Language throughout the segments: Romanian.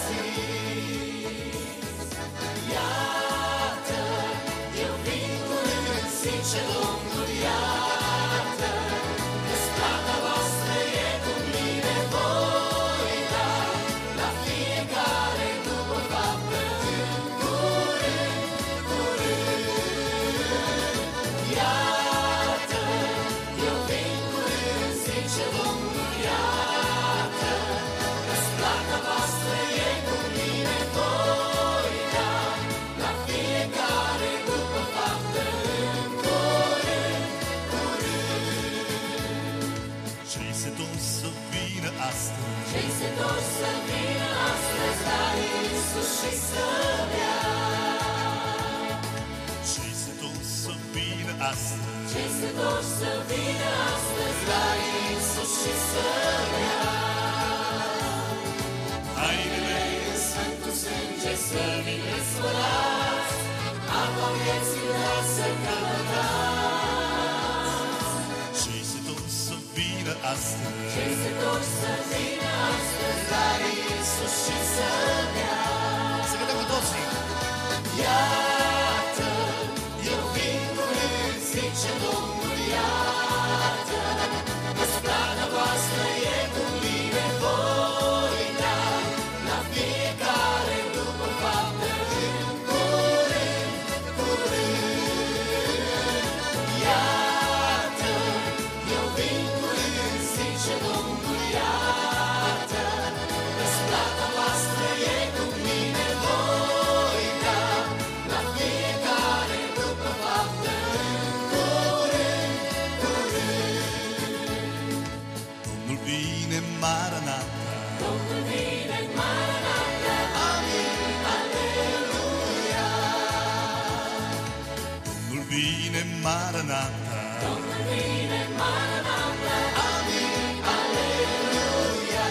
zis. Iată, eu vin curând, zice Domnul, iată, că-s plata voastră e cu mine, voi da la fiecare după faptă în curând, curând. Iată, eu vin curând, zice Domnul, iată, că-s plata voastră e cu mine, voi da la fiecare după faptă în curând, curând. Ce-i se tot să vină astăzi, Ce-i se dor să vină astăzi la Iisus și să bea. ce-i se tot să vină astăzi, Ce-i se dor să vină astăzi la Iisus și să bea. hainele În Sfântul Sânge să vină spălați, apa vieții vrea să căpătați. ce-i se tot să vină astăzi, Ce-i se dor să vină astăzi la Iisus și să bea. să vedem cu toții. Iată, eu vin curând, zice Domnul, iată, că-s plata voastră e cu mine, voi da la fiecare după faptă în curând, curând. Iată, eu vin curând, zice Domnul, iată, că-s plata voastră e cu mine, voi da la fiecare după faptă în curând, curând. Domnul vine, Maranata, Domnul vine, Maranata, amin, aleluia. Domnul vine, Maranata, Domnul vine, Maranata, amin, aleluia.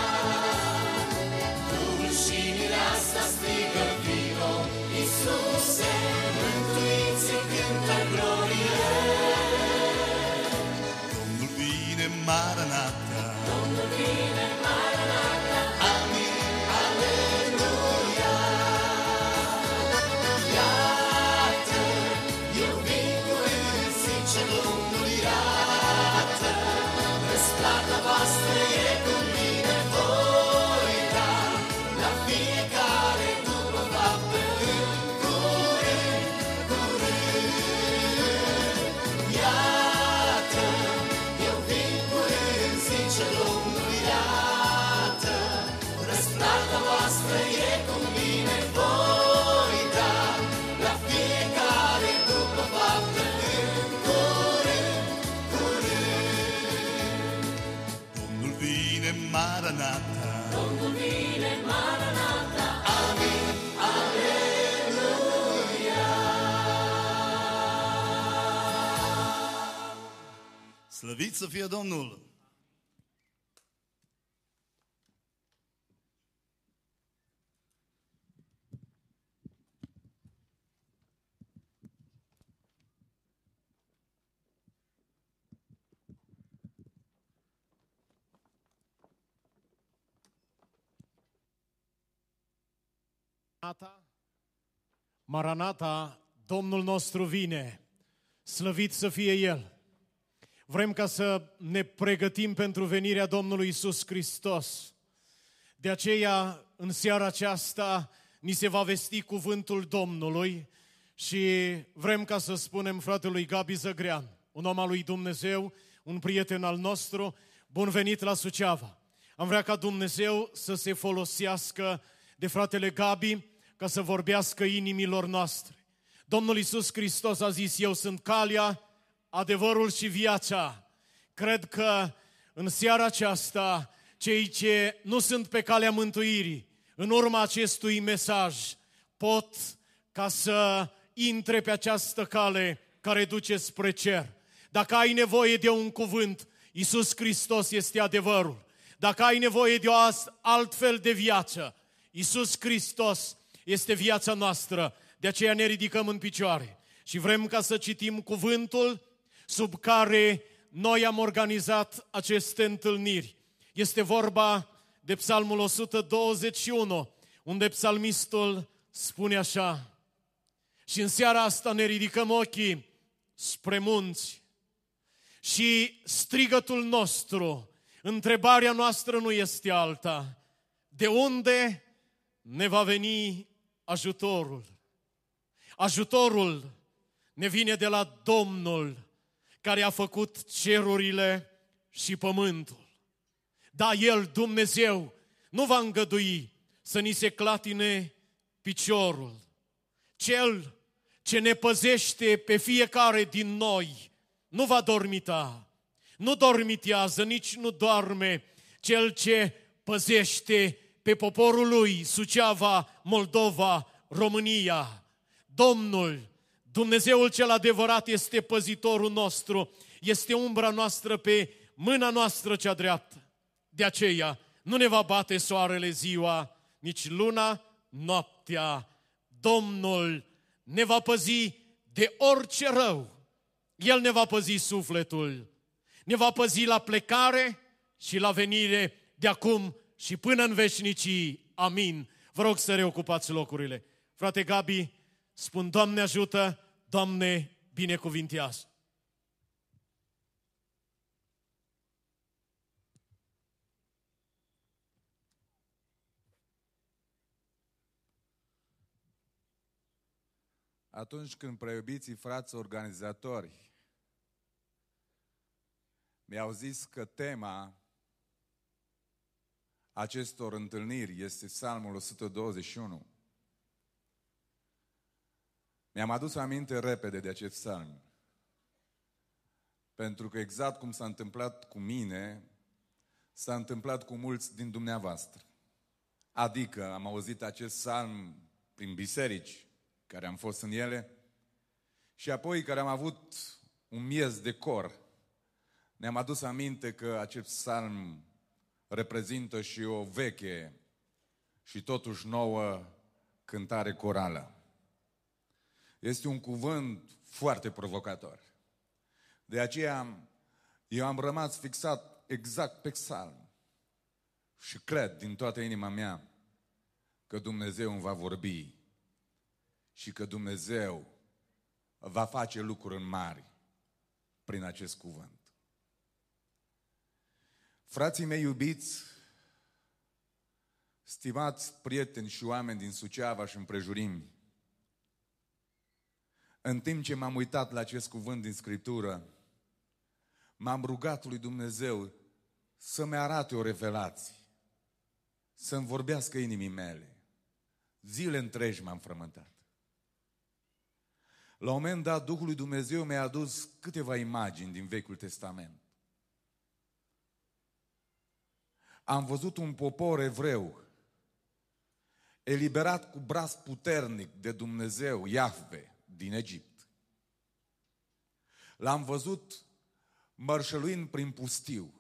Duhul și mireasa strigă vino, Iisuse, mântuiți cântă glorie. Domnul vine, Maranata, Domnul vine, Maranata, amin, aleluia. Iată, eu vin curând, zice Domnul, iată, că-s plata voastră e cu mine, voi da la fiecare după faptă în curând, curând. Iată, eu vin curând, zice Domnul, iată, răsplata voastră e cu mine, voi da la fiecare după faptă în curând, curând. Domnul vine, Maranata, Domnul vine, Maranata, amin, aleluia. slăvit să fie Domnul! Maranata, Domnul nostru vine, slăvit să fie El. Vrem ca să ne pregătim pentru venirea Domnului Iisus Hristos. De aceea, în seara aceasta, ni se va vesti cuvântul Domnului și vrem ca să spunem fratelui Gabi Zăgrean, un om al lui Dumnezeu, un prieten al nostru, bun venit la Suceava. Am vrea ca Dumnezeu să se folosească de fratele Gabi ca să vorbească inimilor noastre. Domnul Iisus Hristos a zis, eu sunt calea, adevărul și viața. Cred că în seara aceasta, cei ce nu sunt pe calea mântuirii, în urma acestui mesaj, pot ca să intre pe această cale care duce spre cer. Dacă ai nevoie de un cuvânt, Iisus Hristos este adevărul. Dacă ai nevoie de o altfel de viață, Iisus Hristos este viața noastră. De aceea ne ridicăm în picioare și vrem ca să citim cuvântul sub care noi am organizat aceste întâlniri. Este vorba de Psalmul 121 unde psalmistul spune așa: și în seara asta ne ridicăm ochii spre munți și strigătul nostru, întrebarea noastră nu este alta: de unde ne va veni ajutorul? Ajutorul ne vine de la Domnul care a făcut cerurile și pământul. Da, El, Dumnezeu, nu va îngădui să ni se clatine piciorul. Cel ce ne păzește pe fiecare din noi nu va dormita, nu dormitează, nici nu doarme. Cel ce păzește pe poporul lui, Suceava, Moldova, România. Domnul, Dumnezeul cel adevărat, este păzitorul nostru, este umbra noastră pe mâna noastră cea dreaptă. De aceea nu ne va bate soarele ziua, nici luna noaptea. Domnul ne va păzi de orice rău. El ne va păzi sufletul, ne va păzi la plecare și la venire, de acum și până în veșnicii. Amin. Vă rog să reocupați locurile. Frate Gabi, spun: Doamne ajută, Doamne binecuvintează. Atunci când preiubiții frați organizatori mi-au zis că tema acestor întâlniri este Psalmul 121, mi-am adus aminte repede de acest psalm. Pentru că exact cum s-a întâmplat cu mine, s-a întâmplat cu mulți din dumneavoastră. Adică am auzit acest psalm prin biserici, care am fost în ele, și apoi care am avut un miez de cor. Ne-am adus aminte că acest psalm reprezintă și o veche și totuși nouă cântare corală. Este un cuvânt foarte provocator. De aceea eu am rămas fixat exact pe psalm și cred din toată inima mea că Dumnezeu îmi va vorbi și că Dumnezeu va face lucruri mari prin acest cuvânt. Frații mei iubiți, stimați prieteni și oameni din Suceava și împrejurimi, în timp ce m-am uitat la acest cuvânt din Scriptură, m-am rugat lui Dumnezeu să-mi arate o revelație, să-mi vorbească inimii mele. Zile întregi m-am frământat. La un moment dat, Duhul lui Dumnezeu mi-a adus câteva imagini din Vechiul Testament. Am văzut un popor evreu eliberat cu braț puternic de Dumnezeu, Iahve, din Egipt. L-am văzut mărșăluind prin pustiu.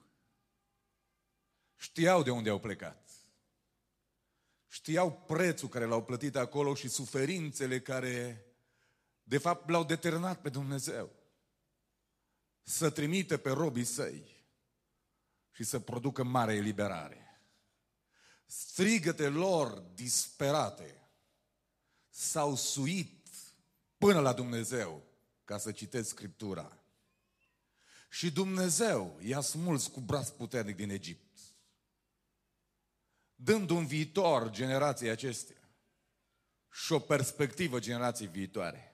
Știau de unde au plecat. Știau prețul care l-au plătit acolo și suferințele care, de fapt, l-au determinat pe Dumnezeu să trimită pe robii săi și să producă mare eliberare. Strigăte lor disperate s-au suit până la Dumnezeu, ca să citesc Scriptura. Și Dumnezeu i-a smuls cu braț puternic din Egipt, dând un viitor generației acestea și o perspectivă generației viitoare.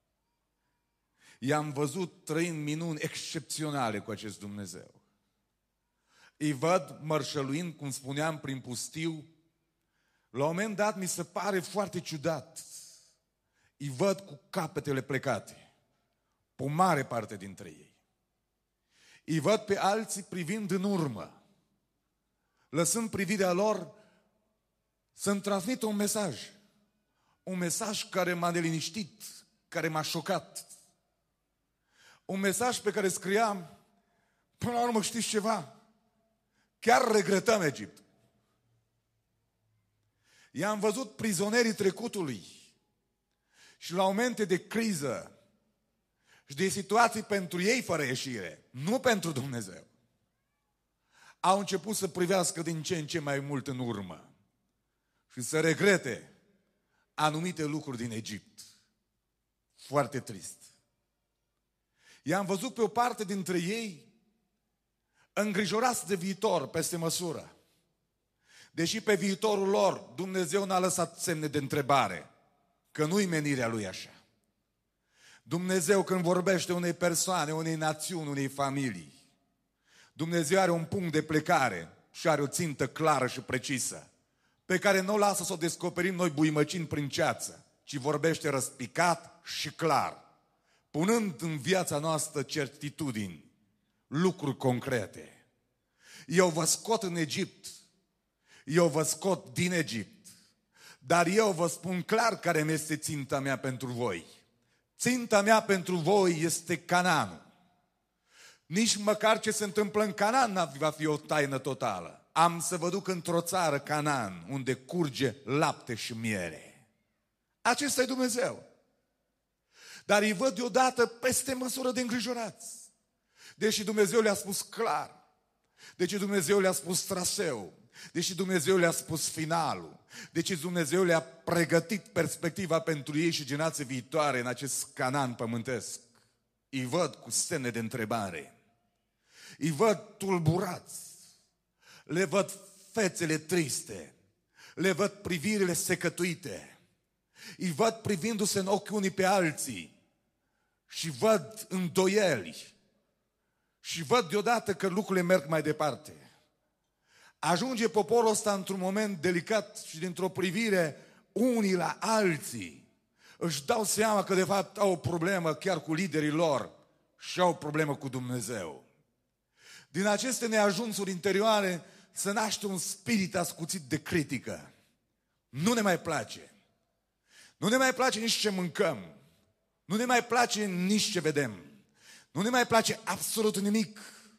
I-am văzut trăind minuni excepționale cu acest Dumnezeu. Îi văd mărșăluind, cum spuneam, prin pustiu. La un moment dat mi se pare foarte ciudat. Îi văd cu capetele plecate, pe o mare parte dintre ei. Îi văd pe alții privind în urmă, lăsând privirea lor să-mi transmită un mesaj. Un mesaj care m-a neliniștit, care m-a șocat. Un mesaj pe care scriam: până la urmă, știți ceva? Chiar regretăm Egipt. I-am văzut prizonerii trecutului și la momente de criză și de situații pentru ei fără ieșire, nu pentru Dumnezeu, au început să privească din ce în ce mai mult în urmă și să regrete anumite lucruri din Egipt. Foarte trist. I-am văzut pe o parte dintre ei îngrijorați de viitor peste măsură. Deși pe viitorul lor Dumnezeu n-a lăsat semne de întrebare, că nu-i menirea Lui așa. Dumnezeu când vorbește unei persoane, unei națiuni, unei familii, Dumnezeu are un punct de plecare și are o țintă clară și precisă, pe care nu o lasă să o descoperim noi buimăcind prin ceață, ci vorbește răspicat și clar, punând în viața noastră certitudini, lucruri concrete. Eu vă scot în Egipt, eu vă scot din Egipt, dar eu vă spun clar care mi este ținta mea pentru voi. Ținta mea pentru voi este Canaanul. Nici măcar ce se întâmplă în Canaan va fi o taină totală. Am să vă duc într-o țară, Canaan, unde curge lapte și miere. Acesta e Dumnezeu. Dar îi văd deodată peste măsură de îngrijorați. Deși Dumnezeu le-a spus clar, deși Dumnezeu le-a spus traseu, deși Dumnezeu le-a spus finalul, deși Dumnezeu le-a pregătit perspectiva pentru ei și generații viitoare în acest Canaan pământesc, îi văd cu semne de întrebare, îi văd tulburați, le văd fețele triste, le văd privirile secătuite, îi văd privindu-se în ochii unii pe alții și văd îndoieli și văd deodată că lucrurile merg mai departe. Ajunge poporul ăsta într-un moment delicat și dintr-o privire unii la alții își dau seama că de fapt au o problemă chiar cu liderii lor și au o problemă cu Dumnezeu. Din aceste neajunsuri interioare se naște un spirit ascuțit de critică. Nu ne mai place. Nu ne mai place nici ce mâncăm. Nu ne mai place nici ce vedem. Nu ne mai place absolut nimic.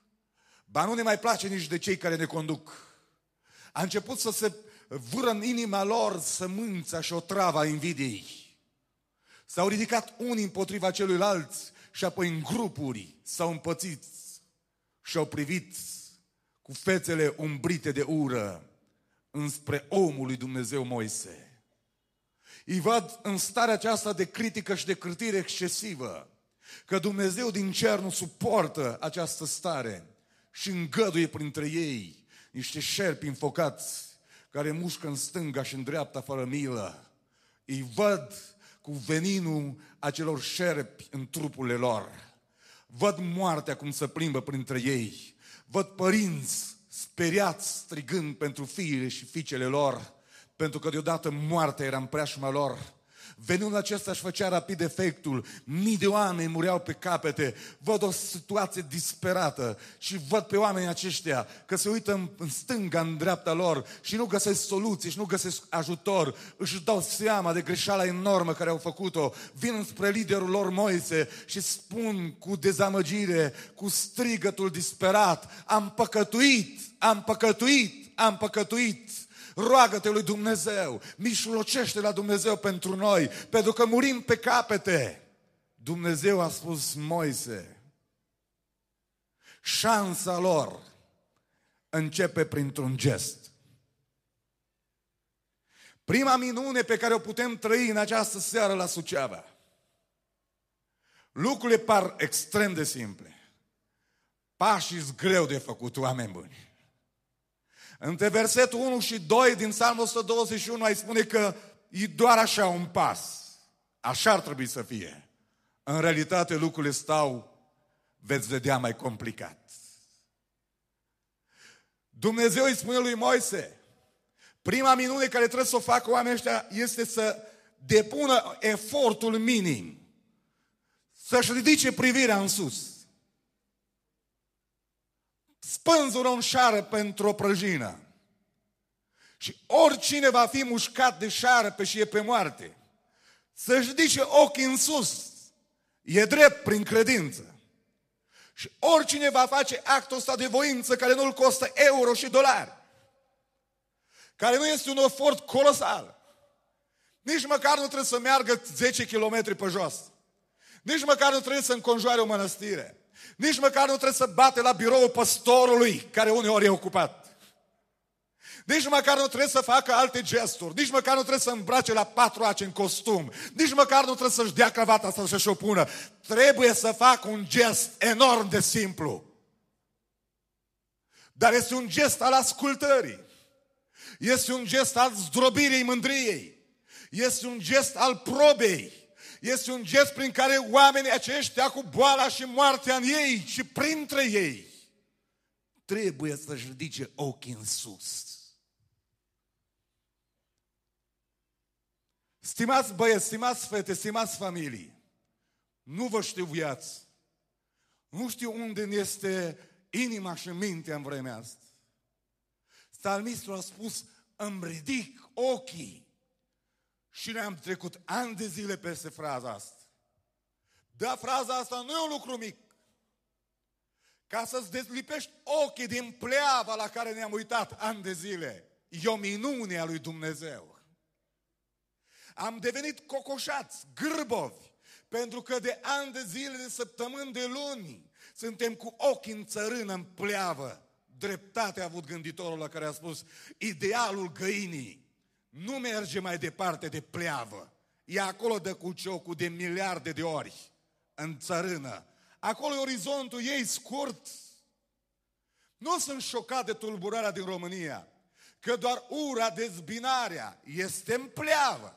Ba nu ne mai place nici de cei care ne conduc. A început să se vâră în inima lor sămânța și o travă a invidiei. S-au ridicat unii împotriva celuilalți și apoi în grupuri s-au împățit și au privit cu fețele umbrite de ură înspre omul lui Dumnezeu Moise. Îi văd în starea aceasta de critică și de cârtire excesivă, că Dumnezeu din cer nu suportă această stare și îngăduie printre ei niște șerpi înfocați care mușcă în stânga și în dreapta fără milă. Îi văd cu veninul acelor șerpi în trupurile lor. Văd moartea cum se plimbă printre ei. Văd părinți speriați strigând pentru fiile și fiicele lor, pentru că deodată moartea era în preajma lor. Veninul acesta își făcea rapid efectul, mii de oameni mureau pe capete, văd o situație disperată și văd pe oamenii aceștia că se uită în stânga, în dreapta lor și nu găsesc soluții și nu găsesc ajutor, își dau seama de greșeala enormă care au făcut-o, vin spre liderul lor Moise și spun cu dezamăgire, cu strigătul disperat, am păcătuit, am păcătuit, am păcătuit. Roagă-te lui Dumnezeu, mijlocește la Dumnezeu pentru noi, pentru că murim pe capete. Dumnezeu a spus Moise, șansa lor începe printr-un gest. Prima minune pe care o putem trăi în această seară la Suceava. Lucrurile par extrem de simple. Pașii-s greu de făcut, oameni buni. Între versetul 1 și 2 din Psalmul 121 ai spune că e doar așa un pas. Așa ar trebui să fie. În realitate lucrurile stau, veți vedea, mai complicat. Dumnezeu îi spune lui Moise, prima minune care trebuie să o facă oamenii ăștia este să depună efortul minim. Să-și ridice privirea în sus. Spânzură un șarpe pentru o prăjină. Și oricine va fi mușcat de șarpe și e pe moarte, să-și ridice ochii în sus. E drept prin credință. Și oricine va face actul ăsta de voință care nu-l costă euro și dolari, care nu este un efort colosal, nici măcar nu trebuie să meargă 10 km pe jos, nici măcar nu trebuie să înconjoare o mănăstire, nici măcar nu trebuie să bate la biroul păstorului, care uneori e ocupat. Nici măcar nu trebuie să facă alte gesturi. Nici măcar nu trebuie să îmbrace la 4 aci în costum. Nici măcar nu trebuie să-și dea cravata sau să-și o pună. Trebuie să facă un gest enorm de simplu. Dar este un gest al ascultării. Este un gest al zdrobirii mândriei. Este un gest al probei. Este un gest prin care oamenii aceștia cu boala și moartea în ei și printre ei trebuie să-și ridice ochii în sus. Stimați băieți, stimați fete, stimați familii, nu vă știu viață. Nu știu unde este inima și mintea în vremea asta. Psalmistul a spus, îmi ridic ochii. Și ne-am trecut ani de zile peste fraza asta. Dar fraza asta nu e un lucru mic. Ca să-ți dezlipești ochii din pleava la care ne-am uitat ani de zile. E o minune a lui Dumnezeu. Am devenit cocoșați, gârbovi, pentru că de ani de zile, de săptămâni, de luni, suntem cu ochii în țărână, în pleavă. Dreptate a avut gânditorul la care a spus, idealul găinii nu merge mai departe de pleavă. E acolo de cu ciocul de miliarde de ori, în țărână. Acolo e orizontul ei scurt. Nu sunt șocat de tulburarea din România, că doar ura, dezbinarea este în pleavă.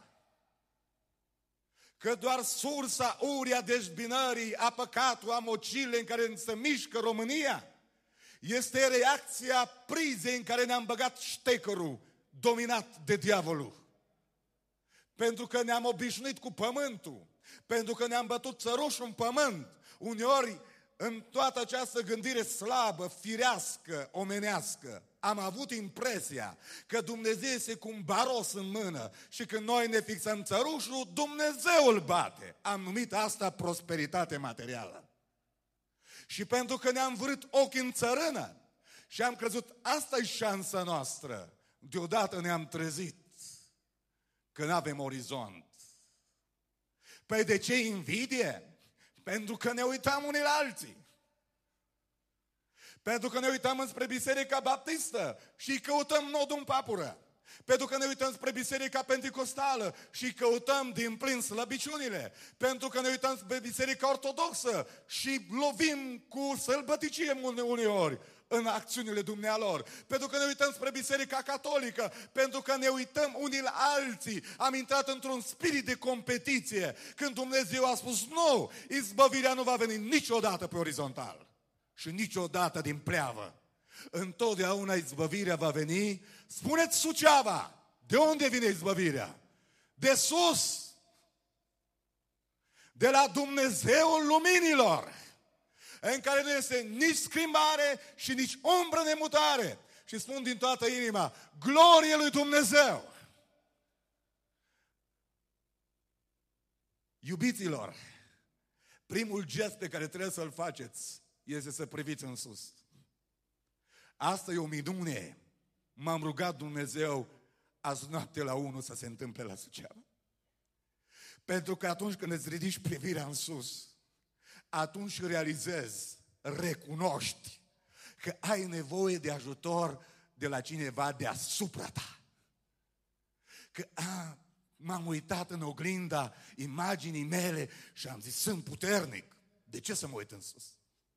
Că doar sursa uria dezbinării, a păcatului, a mocilei în care se mișcă România, este reacția prizei în care ne-am băgat ștecărul, dominat de diavolul. Pentru că ne-am obișnuit cu pământul, pentru că ne-am bătut țărușul în pământ, uneori în toată această gândire slabă, firească, omenească, am avut impresia că Dumnezeu este cu un baros în mână și când noi ne fixăm țărușul, Dumnezeu îl bate. Am numit asta prosperitate materială. Și pentru că ne-am vrut ochii în țărână și am crezut asta e șansa noastră, deodată ne-am trezit că n-avem orizont. Păi de ce invidie? Pentru că ne uitam unii la alții. Pentru că ne uităm înspre Biserica Baptistă și căutăm nodul în papură. Pentru că ne uităm spre Biserica Pentecostală și căutăm din plin slăbiciunile. Pentru că ne uităm spre Biserica Ortodoxă și lovim cu sălbăticie uneori în acțiunile dumnealor. Pentru că ne uităm spre Biserica Catolică, pentru că ne uităm unii la alții. Am intrat într-un spirit de competiție când Dumnezeu a spus nu, izbăvirea nu va veni niciodată pe orizontal și niciodată din pleavă. Întotdeauna izbăvirea va veni. Spuneți Suceava, de unde vine izbăvirea? De sus, de la Dumnezeul luminilor, în care nu este nici schimbare și nici umbră de mutare. Și spun din toată inima, glorie lui Dumnezeu! Iubiților, primul gest pe care trebuie să-l faceți este să priviți în sus. Asta e o minune. M-am rugat Dumnezeu azi noapte la 1 să se întâmple la Suceava. Pentru că atunci când îți ridici privirea în sus, atunci realizezi, recunoști că ai nevoie de ajutor de la cineva deasupra ta. Că m-am uitat în oglinda imaginii mele și am zis, sunt puternic. De ce să mă uit în sus?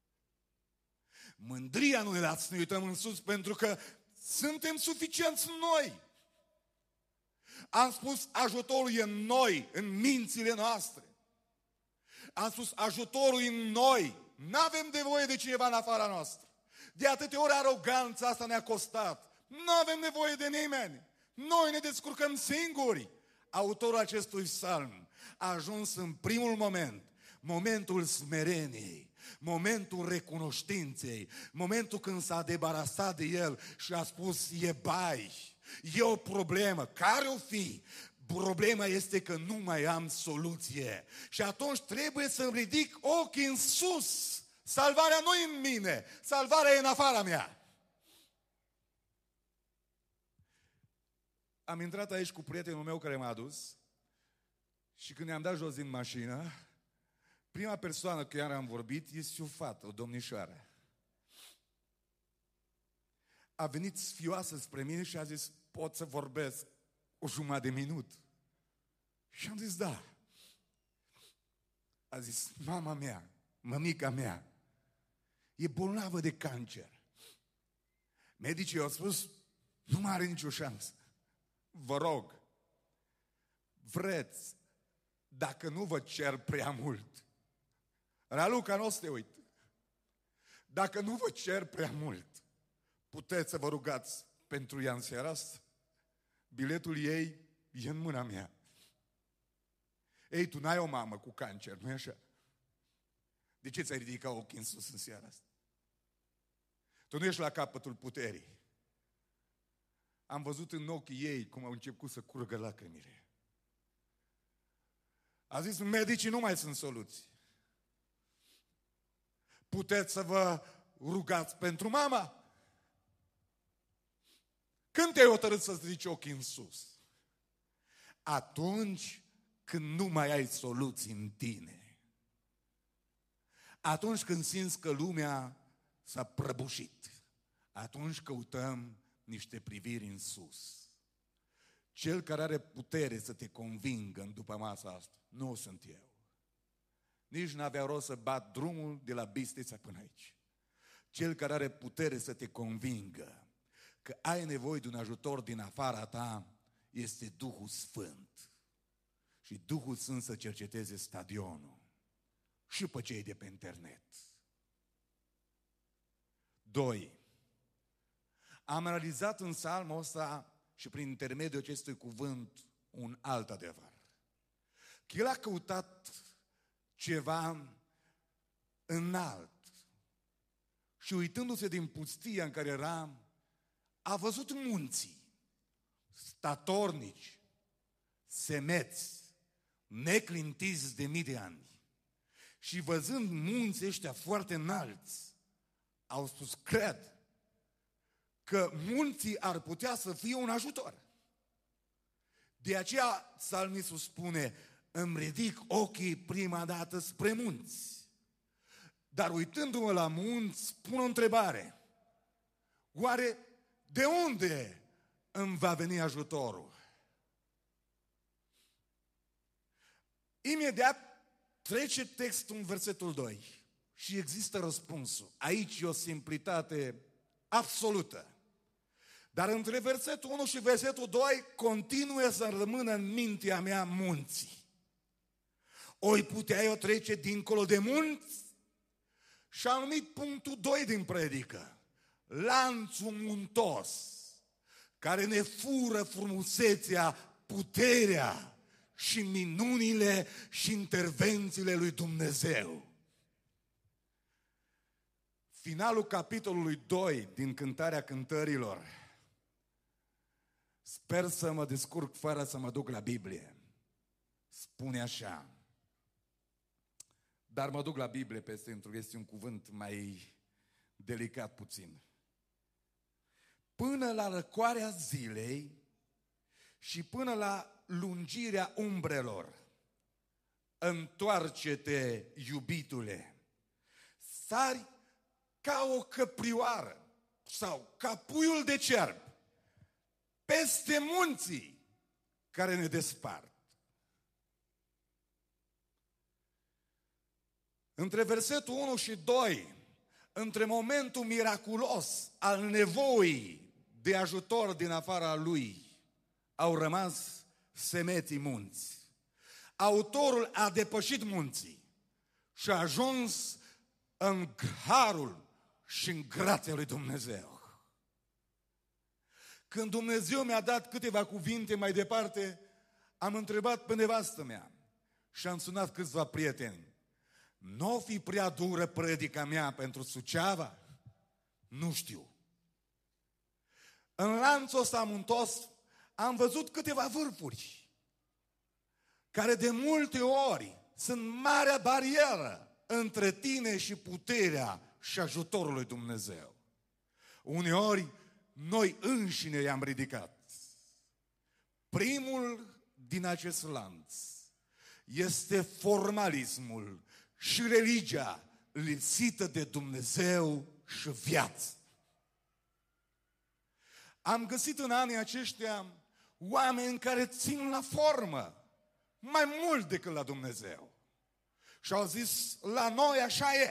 Mândria nu ne lasă să ne uităm în sus pentru că suntem suficienți noi. Am spus ajutorul e în noi, în mințile noastre. Am spus ajutorul e în noi. N-avem nevoie de cineva în afara noastră. De atâtea ori aroganța asta ne-a costat. N-avem nevoie de nimeni. Noi ne descurcăm singuri. Autorul acestui psalm a ajuns în primul moment, momentul smereniei, momentul recunoștinței, momentul când s-a debarasat de el și a spus e bai, e o problemă, care o fi? Problema este că nu mai am soluție. Și atunci trebuie să-mi ridic ochii în sus. Salvarea nu e în mine, salvarea e în afara mea. Am intrat aici cu prietenul meu care m-a adus și când ne-am dat jos din mașină, prima persoană cu care am vorbit este o fată, o domnișoară. a venit sfioasă spre mine și a zis, pot să vorbesc o jumătate de minut? Și am zis, da. A zis, mama mea, mămica mea, e bolnavă de cancer. Medicii au spus, nu mai are nicio șansă. Vă rog, vreți, dacă nu vă cer prea mult, Raluca, nu o să te uit. Dacă nu vă cer prea mult, puteți să vă rugați pentru ea în seara asta? Biletul ei e în mâna mea. Ei, tu n-ai o mamă cu cancer, nu-i așa? De ce ți-ai ridicat ochii în sus în seara asta? Tu nu ești la capătul puterii. Am văzut în ochii ei cum au început să curgă lacrimile. A zis, medicii nu mai sunt soluții. Puteți să vă rugați pentru mama? Când te-ai hotărât să-ți ridici ochii în sus? Atunci când nu mai ai soluții în tine. Atunci când simți că lumea s-a prăbușit. Atunci căutăm niște priviri în sus. Cel care are putere să te convingă în după masa asta, nu sunt eu. Nici n-avea rost să bat drumul de la Bistrița până aici. Cel care are putere să te convingă că ai nevoie de un ajutor din afara ta este Duhul Sfânt. Și Duhul Sfânt să cerceteze stadionul și pe cei de pe internet. 2. Am analizat în psalmul ăsta și prin intermediul acestui cuvânt un alt adevăr. Că el a căutat ceva înalt și uitându-se din pustia în care era, a văzut munții statornici, semeți, neclintiți de mii de ani. Și văzând munții ăștia foarte înalți, au spus, cred că munții ar putea să fie un ajutor. De aceea psalmistul spune, îmi ridic ochii prima dată spre munți. Dar uitându-mă la munți, pun o întrebare. Oare de unde îmi va veni ajutorul? Imediat trece textul în versetul 2 și există răspunsul. Aici e o simplitate absolută. Dar între versetul 1 și versetul 2 continuă să rămână în mintea mea munții. Oi putea eu trece dincolo de munți? Și am numit punctul 2 din predică. Lanțul muntos care ne fură frumusețea, puterea și minunile și intervențiile lui Dumnezeu. Finalul capitolului 2 din Cântarea Cântărilor. Sper să mă descurc fără să mă duc la Biblie. Spune așa. Dar mă duc la Biblie peste, pentru că este un cuvânt mai delicat puțin. Până la răcoarea zilei și până la lungirea umbrelor, întoarce-te, iubitule, sari ca o căprioară sau ca puiul de cerb peste munții care ne despart. Între versetul 1 și 2, între momentul miraculos al nevoii de ajutor din afara lui, au rămas semeții munți. Autorul a depășit munții și a ajuns în harul și în grația lui Dumnezeu. Când Dumnezeu mi-a dat câteva cuvinte mai departe, am întrebat pe nevastă mea și am sunat câțiva prieteni. N-o fi prea dură predica mea pentru Suceava? Nu știu. În lanțul ăsta muntos am văzut câteva vârfuri care de multe ori sunt marea barieră între tine și puterea și ajutorul lui Dumnezeu. Uneori noi înșine i-am ridicat. Primul din acest lanț este formalismul și religia lipsită de Dumnezeu și viață. Am găsit în anii aceștia oameni care țin la formă mai mult decât la Dumnezeu. Și au zis, la noi așa e.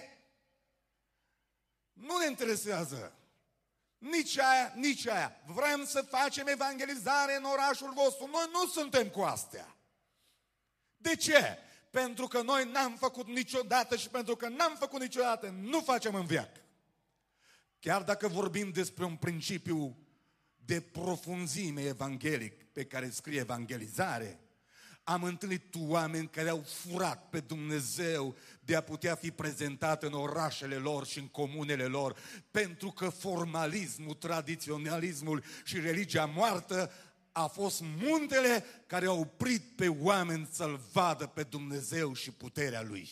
Nu ne interesează nici aia, nici aia. Vrem să facem evangelizare în orașul vostru. Noi nu suntem cu astea. De ce? Pentru că noi n-am făcut niciodată și pentru că n-am făcut niciodată, nu facem în veac. Chiar dacă vorbim despre un principiu de profunzime evanghelic pe care scrie evangelizare, am întâlnit oameni care au furat pe Dumnezeu de a putea fi prezentat în orașele lor și în comunele lor, pentru că formalismul, tradiționalismul și religia moartă a fost muntele care au oprit pe oameni să-L vadă pe Dumnezeu și puterea Lui.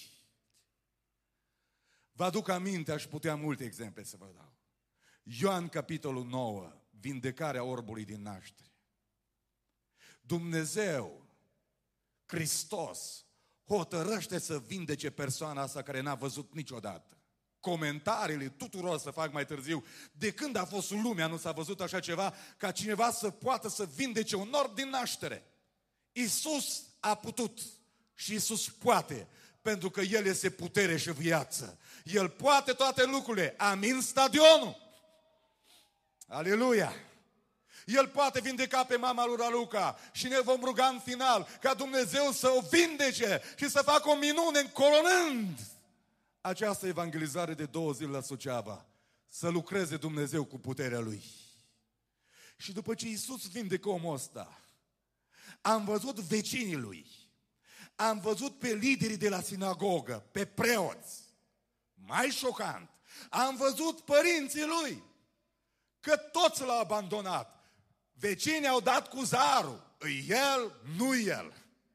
Vă aduc aminte, aș putea multe exemple să vă dau. Ioan, capitolul 9, vindecarea orbului din naștere. Dumnezeu, Hristos, hotărăște să vindece persoana asta care n-a văzut niciodată. Comentariile tuturor să fac mai târziu, de când a fost lumea nu s-a văzut așa ceva, ca cineva să poată să vindece un orb din naștere. Iisus a putut și Iisus poate, pentru că El este putere și viață. El poate toate lucrurile. Amin, stadionul! Aleluia! El poate vindeca pe mama lui Raluca și ne vom ruga în final ca Dumnezeu să o vindece și să facă o minune încoronând această evangelizare de 2 zile la Suceava. Să lucreze Dumnezeu cu puterea Lui. Și după ce Iisus vindecă omul ăsta, am văzut vecinii Lui, am văzut pe liderii de la sinagogă, pe preoți. Mai șocant, am văzut părinții Lui, că toți l-au abandonat. Vecinii au dat cu zarul. Îi el, nu el.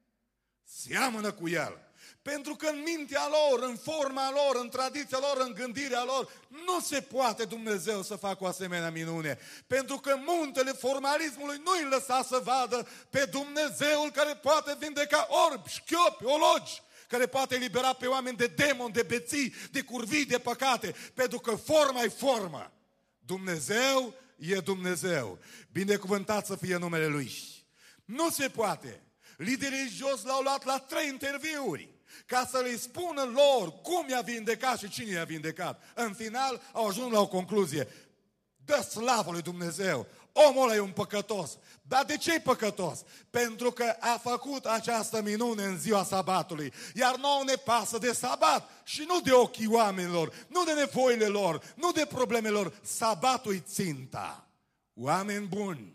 Seamănă cu el. Pentru că în mintea lor, în forma lor, în tradiția lor, în gândirea lor, nu se poate Dumnezeu să facă o asemenea minune. Pentru că muntele formalismului nu îi lăsa să vadă pe Dumnezeul care poate vindeca orbi, șchiopi, ologi, care poate elibera pe oameni de demoni, de beții, de curvii, de păcate. Pentru că forma e formă. Dumnezeu e Dumnezeu. Binecuvântat să fie numele Lui. Nu se poate. Liderii religioși l-au luat la 3 interviuri ca să le spună lor cum i-a vindecat și cine i-a vindecat. În final au ajuns la o concluzie. Dă slavă lui Dumnezeu. Omul ăla e un păcătos. Dar de ce e păcătos? Pentru că a făcut această minune în ziua sabatului. Iar nouă ne pasă de sabat și nu de ochii oamenilor, nu de nevoile lor, nu de problemele lor. Sabatul-i ținta. Oameni buni.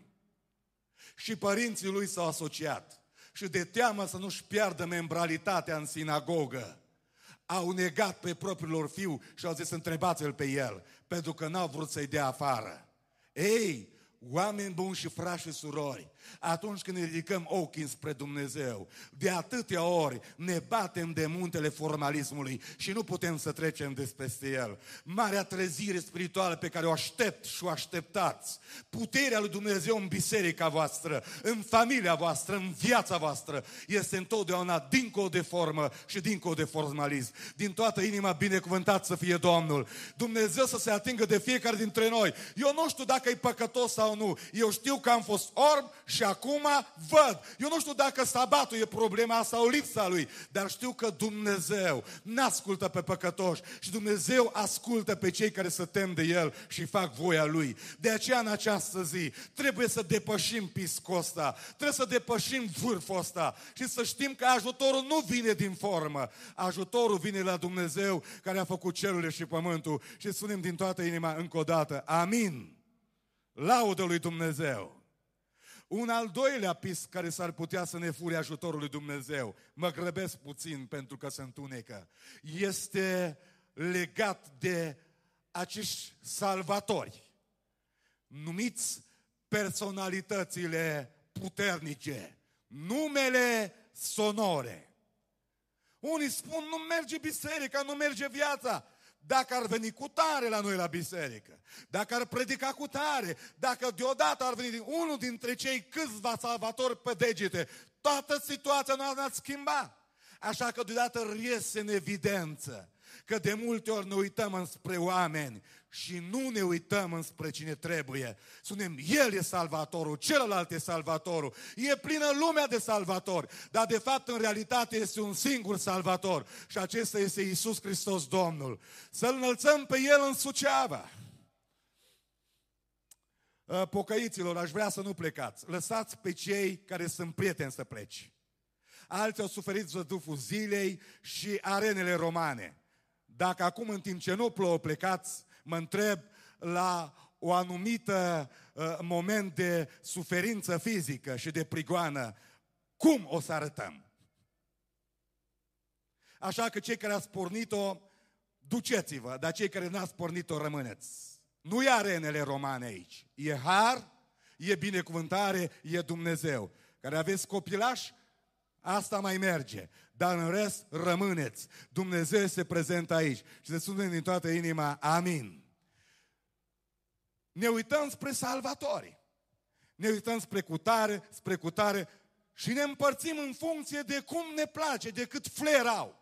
Și părinții lui s-au asociat. Și de teamă să nu-și piardă membralitatea în sinagogă, au negat pe propriul lor fiu și au zis, întrebați-l pe el, pentru că n-au vrut să-i dea afară. Ei, oameni buni și frați și surori, atunci când ne ridicăm ochii spre Dumnezeu, de atâtea ori ne batem de muntele formalismului și nu putem să trecem despre el. Marea trezire spirituală pe care o aștept și o așteptați, puterea lui Dumnezeu în biserica voastră, în familia voastră, în viața voastră, este întotdeauna dincolo de formă și dincolo de formalism. Din toată inima binecuvântat să fie Domnul. Dumnezeu să se atingă de fiecare dintre noi. Eu nu știu dacă e păcătos sau nu. Eu știu că am fost orb și acum văd. Eu nu știu dacă sabatul e problema sau lipsa lui, dar știu că Dumnezeu n-ascultă pe păcătoși și Dumnezeu ascultă pe cei care se tem de El și fac voia Lui. De aceea în această zi trebuie să depășim piscul ăsta, trebuie să depășim vârful ăsta și să știm că ajutorul nu vine din formă. Ajutorul vine la Dumnezeu care a făcut cerurile și pământul și spunem din toată inima încă o dată, amin. Laudă lui Dumnezeu. Un al doilea pisc care s-ar putea să ne fure ajutorul lui Dumnezeu, mă grăbesc puțin pentru că se întunecă, este legat de acești salvatori, numiți personalitățile puternice, numele sonore. Unii spun, nu merge biserica, nu merge viața. Dacă ar veni cu tare la noi la biserică, dacă ar predica cu tare, dacă deodată ar veni unul dintre cei câțiva salvatori pe degete, toată situația noastră ar schimba. Așa că deodată iese în evidență Că de multe ori ne uităm înspre oameni și nu ne uităm înspre cine trebuie. Spunem, El e salvatorul, celălalt e salvatorul. E plină lumea de salvatori, dar de fapt în realitate este un singur salvator și acesta este Iisus Hristos Domnul. Să-L înălțăm pe El în Suceava. Pocăiților, aș vrea să nu plecați. Lăsați pe cei care sunt prieteni să pleci. Alții au suferit zăduful zilei și arenele romane. Dacă acum în timp ce nu plouă plecați, mă întreb la o anumită moment de suferință fizică și de prigoană, cum o să arătăm? Așa că cei care ați pornit-o, duceți-vă, dar cei care n-ați pornit-o, rămâneți. Nu e arenele romane aici. E har, e binecuvântare, e Dumnezeu. Care aveți copilași, asta mai merge. Dar în rest, rămâneți. Dumnezeu este prezent aici. Și să spunem din toată inima, amin. Ne uităm spre salvatori. Ne uităm spre cutare și ne împărțim în funcție de cum ne place, de cât flair au.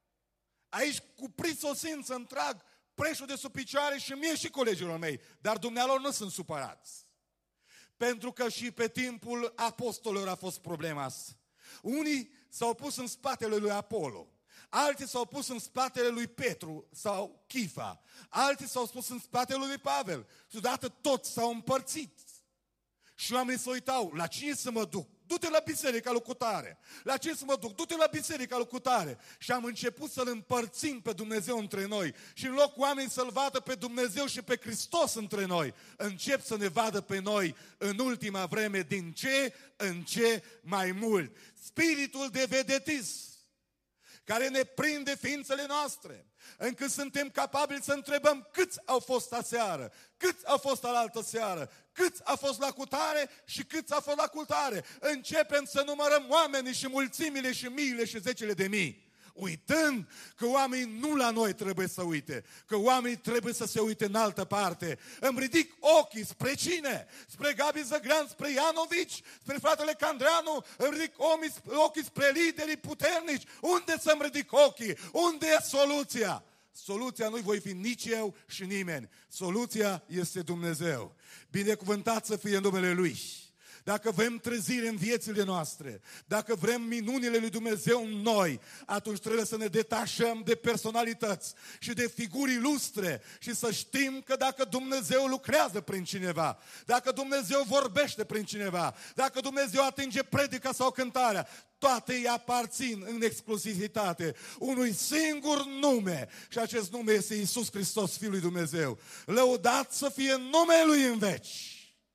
Aici cu prisosință îmi trag preșul de sub picioare și mie și colegilor mei, dar dumnealor nu sunt supărați. Pentru că și pe timpul apostolilor a fost problema asta. Unii s-au pus în spatele lui Apollo, alții s-au pus în spatele lui Petru sau Chifa, alții s-au pus în spatele lui Pavel și odată toți s-au împărțit. Și oamenii se uitau, la cine să mă duc? Du-te la biserica lui cutare. La cine să mă duc? Du-te la biserica lui cutare. Și am început să-L împărțim pe Dumnezeu între noi. Și în loc oamenii să-L vadă pe Dumnezeu și pe Hristos între noi, încep să ne vadă pe noi în ultima vreme din ce în ce mai mult. Spiritul de vedetism care ne prinde ființele noastre, încât suntem capabili să întrebăm câți au fost aseară, câți au fost alaltă seară, câți au fost la cutare și câți au fost la cutare. Începem să numărăm oamenii și mulțimile și miile și zecile de mii, uitând că oamenii nu la noi trebuie să uite, că oamenii trebuie să se uite în altă parte. Îmi ridic ochii spre cine? Spre Gabi Zăgrean, spre Ianovici, spre fratele Candreanu, îmi ridic ochii spre liderii puternici. Unde să-mi ridic ochii? Unde e soluția? Soluția nu-i voi fi nici eu și nimeni. Soluția este Dumnezeu. Binecuvântat să fie numele Lui. Dacă vrem trezire în viețile noastre, dacă vrem minunile lui Dumnezeu în noi, atunci trebuie să ne detașăm de personalități și de figuri ilustre și să știm că dacă Dumnezeu lucrează prin cineva, dacă Dumnezeu vorbește prin cineva, dacă Dumnezeu atinge predica sau cântarea, toate îi aparțin în exclusivitate unui singur nume și acest nume este Iisus Hristos, Fiul lui Dumnezeu. Lăudat să fie numele Lui în veci.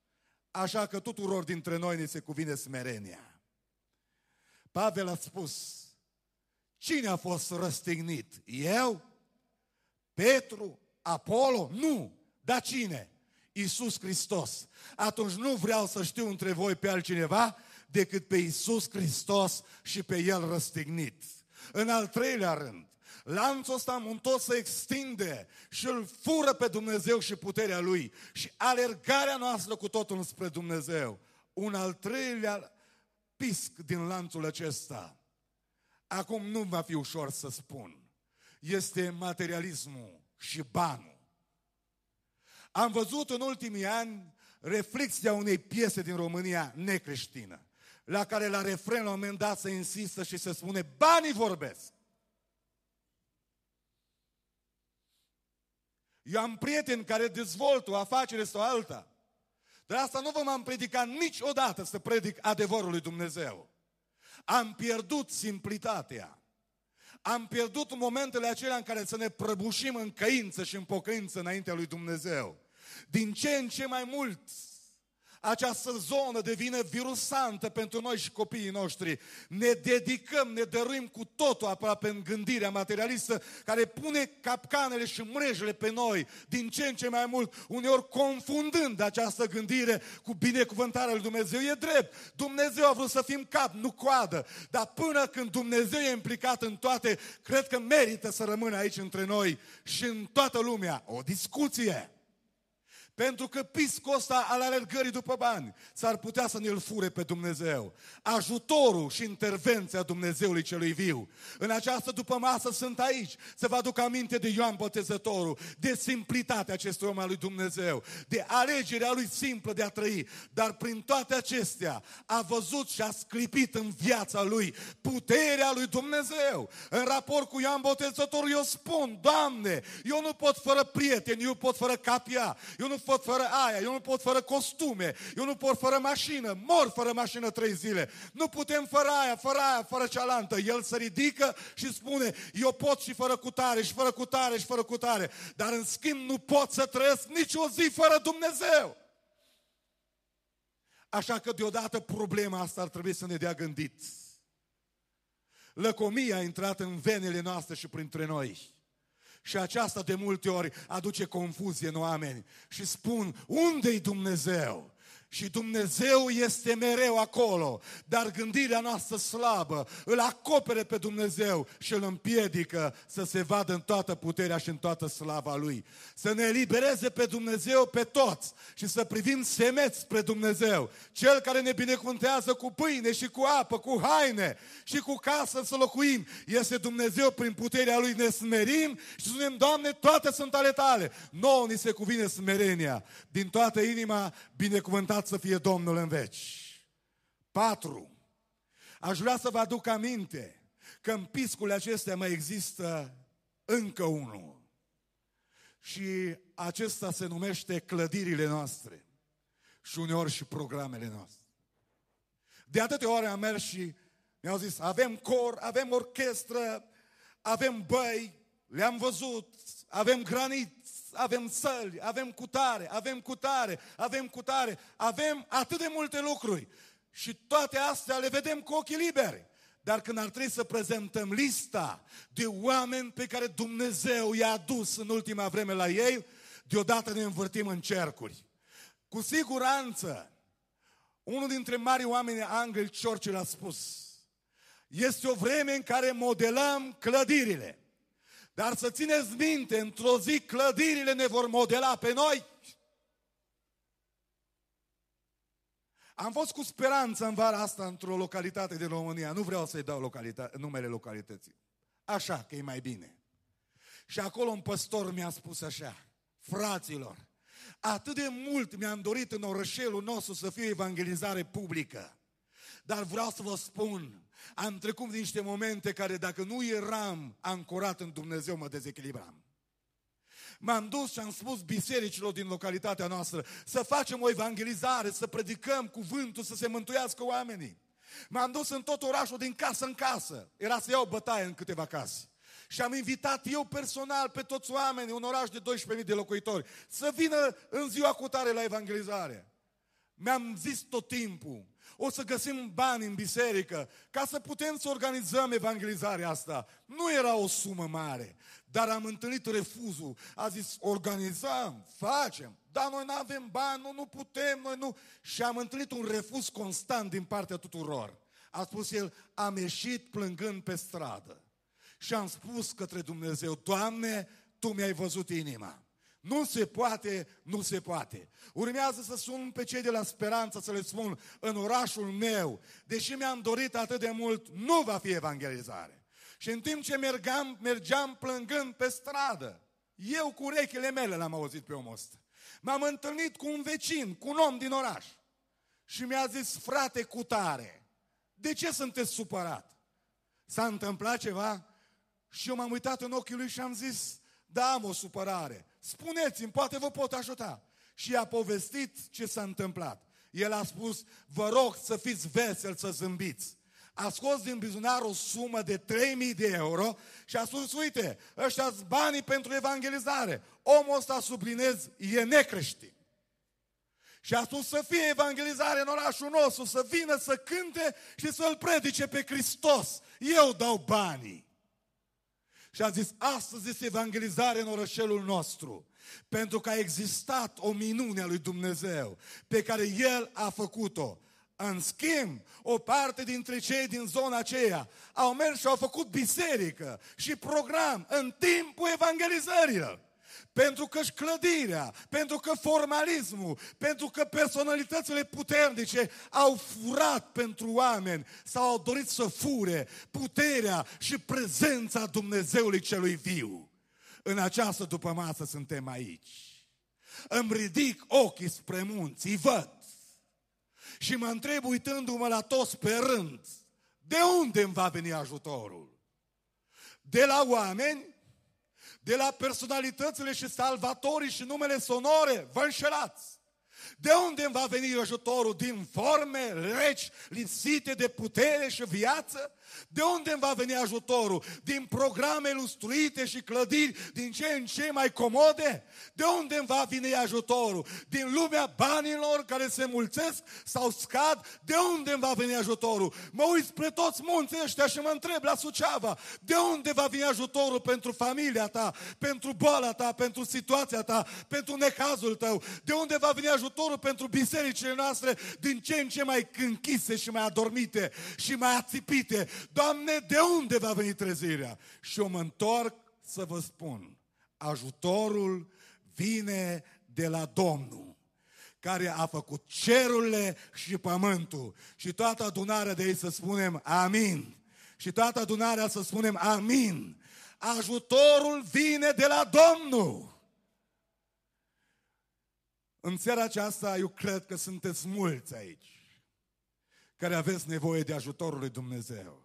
Așa că tuturor dintre noi ne se cuvine smerenia. Pavel a spus, cine a fost răstignit? Eu? Petru? Apollo? Nu. Dar cine? Iisus Hristos. Atunci nu vreau să știu între voi pe altcineva decât pe Iisus Hristos și pe El răstignit. În al treilea rând, lanțul ăsta amuntos se extinde și îl fură pe Dumnezeu și puterea Lui și alergarea noastră cu totul spre Dumnezeu. Un al treilea pisc din lanțul acesta, acum nu va fi ușor să spun, este materialismul și banul. Am văzut în ultimii ani reflexia unei piese din România necreștină, la care la refren la un moment dat se insistă și se spune, banii vorbesc. Eu am prieteni care dezvoltă o afacere sau alta, dar asta nu m-am predicat niciodată să predic adevărul lui Dumnezeu. Am pierdut simplitatea. Am pierdut momentele acelea în care să ne prăbușim în căință și în pocăință înaintea lui Dumnezeu. Din ce în ce mai mult această zonă devine virusantă pentru noi și copiii noștri. Ne dedicăm, ne dăruim cu totul aproape în gândirea materialistă care pune capcanele și mrejele pe noi din ce în ce mai mult, uneori confundând această gândire cu binecuvântarea lui Dumnezeu. E drept, Dumnezeu a vrut să fim cap, nu coadă, dar până când Dumnezeu e implicat în toate, cred că merită să rămână aici între noi și în toată lumea o discuție. Pentru că piscul ăsta al alergării după bani s-ar putea să ne-l fure pe Dumnezeu. Ajutorul și intervenția Dumnezeului celui viu. În această dupămasă sunt aici să vă aduc aminte de Ioan Botezătorul, de simplitatea acestui om al lui Dumnezeu, de alegerea lui simplă de a trăi. Dar prin toate acestea a văzut și a sclipit în viața lui puterea lui Dumnezeu. În raport cu Ioan Botezătorul eu spun, Doamne, eu nu pot fără prieteni, eu nu pot fără capia, eu nu pot fără aia, eu nu pot fără costume, eu nu pot fără mașină, mor fără mașină 3 zile. Nu putem fără aia, fără cealaltă. El se ridică și spune, eu pot și fără cutare, și fără cutare, și fără cutare. Dar în schimb nu pot să trăiesc nici o zi fără Dumnezeu. Așa că deodată problema asta ar trebui să ne dea gândit. Lăcomia a intrat în venele noastre și printre noi. Și aceasta de multe ori aduce confuzie în oameni. Și spun, unde-i Dumnezeu? Și Dumnezeu este mereu acolo, dar gândirea noastră slabă îl acopere pe Dumnezeu și îl împiedică să se vadă în toată puterea și în toată slava Lui. Să ne elibereze pe Dumnezeu pe toți și să privim semeți spre Dumnezeu. Cel care ne binecuvântează cu pâine și cu apă, cu haine și cu casă să locuim. Este Dumnezeu, prin puterea Lui ne smerim și spunem, Doamne, toate sunt ale Tale. Nouă ni se cuvine smerenia. Din toată inima, binecuvântat să fie Domnul în veci. 4. Aș vrea să vă aduc aminte că în piscurile acestea mai există încă unul. Și acesta se numește clădirile noastre și uneori și programele noastre. De atâtea ori am mers și mi-au zis, avem cor, avem orchestră, avem băi, le-am văzut, avem granit, avem săli, avem cutare, avem atât de multe lucruri. Și toate astea le vedem cu ochii liberi. Dar când ar trebui să prezentăm lista de oameni pe care Dumnezeu i-a adus în ultima vreme la ei, deodată ne învârtim în cercuri. Cu siguranță, unul dintre marii oameni angli, Churchill, a spus, este o vreme în care modelăm clădirile. Dar să țineți minte, într-o zi clădirile ne vor modela pe noi. Am fost cu speranță în vara asta într-o localitate din România. Nu vreau să-i dau numele localității. Așa că e mai bine. Și acolo un păstor mi-a spus așa, fraților, atât de mult mi-am dorit în orășelul nostru să fie evangelizare publică. Dar vreau să vă spun, am trecut din niște momente care dacă nu eram ancorat în Dumnezeu, mă dezechilibram. M-am dus și am spus bisericilor din localitatea noastră să facem o evangelizare, să predicăm cuvântul, să se mântuiască oamenii. M-am dus în tot orașul din casă în casă. Era să iau bătaie în câteva case. Și am invitat eu personal pe toți oamenii, un oraș de 12.000 de locuitori, să vină în ziua cutare la evangelizare. Mi-am zis tot timpul, o să găsim bani în biserică ca să putem să organizăm evangelizarea asta. Nu era o sumă mare, dar am întâlnit refuzul. A zis, organizăm, facem, dar noi nu avem bani, nu putem, noi nu. Și am întâlnit un refuz constant din partea tuturor. A spus el, am ieșit plângând pe stradă și am spus către Dumnezeu, Doamne, Tu mi-ai văzut inima. Nu se poate, nu se poate. Urmează să sun pe cei de la Speranță să le spun, în orașul meu, deși mi-am dorit atât de mult, nu va fi evangelizare. Și în timp ce mergeam plângând pe stradă, eu cu urechile mele l-am auzit pe omul ăsta. M-am întâlnit cu un vecin, cu un om din oraș. Și mi-a zis, frate cutare, de ce sunteți supărat? S-a întâmplat ceva? Și eu m-am uitat în ochii lui și am zis, da, am o supărare. Spuneți-mi, poate vă pot ajuta. Și i-a povestit ce s-a întâmplat. El a spus, vă rog să fiți veseli, să zâmbiți. A scos din buzunar o sumă de 3.000 de euro și a spus, uite, ăștia-s banii pentru evangelizare. Omul ăsta, sublinez, e necreștin. Și a spus să fie evangelizare în orașul nostru, să vină să cânte și să-L predice pe Hristos. Eu dau banii. Și a zis, astăzi este evangelizare în orășelul nostru, pentru că a existat o minune a lui Dumnezeu, pe care El a făcut-o. În schimb, o parte dintre cei din zona aceea au mers și au făcut biserică și program în timpul evangelizărilor. pentru că clădirea, pentru că formalismul, pentru că personalitățile puternice au furat pentru oameni sau au dorit să fure puterea și prezența Dumnezeului celui viu. În această dupămasă suntem aici. Îmi ridic ochii spre munți, îi văd. Și mă întreb, uitându-mă la toți pe rând, de unde îmi va veni ajutorul? De la oameni? De la personalitățile și salvatorii și numele sonore? Vă înșelați! De unde îmi va veni ajutorul? Din forme reci, lipsite de putere și viață? De unde îmi va veni ajutorul? Din programe lustruite și clădiri din ce în ce mai comode? De unde îmi va veni ajutorul? Din lumea banilor care se mulțesc sau scad? De unde îmi va veni ajutorul? Mă uit spre toți munții ăștia și mă întreb la Suceava, de unde va veni ajutorul pentru familia ta, pentru boala ta, pentru situația ta, pentru necazul tău? De unde va veni ajutorul pentru bisericile noastre din ce în ce mai închise și mai adormite și mai ațipite? Doamne, de unde va veni trezirea? Și eu mă întorc să vă spun, ajutorul vine de la Domnul, care a făcut cerurile și pământul. Și toată adunarea de ei să spunem amin. Și toată adunarea să spunem amin. Ajutorul vine de la Domnul. În seara aceasta eu cred că sunteți mulți aici care aveți nevoie de ajutorul lui Dumnezeu.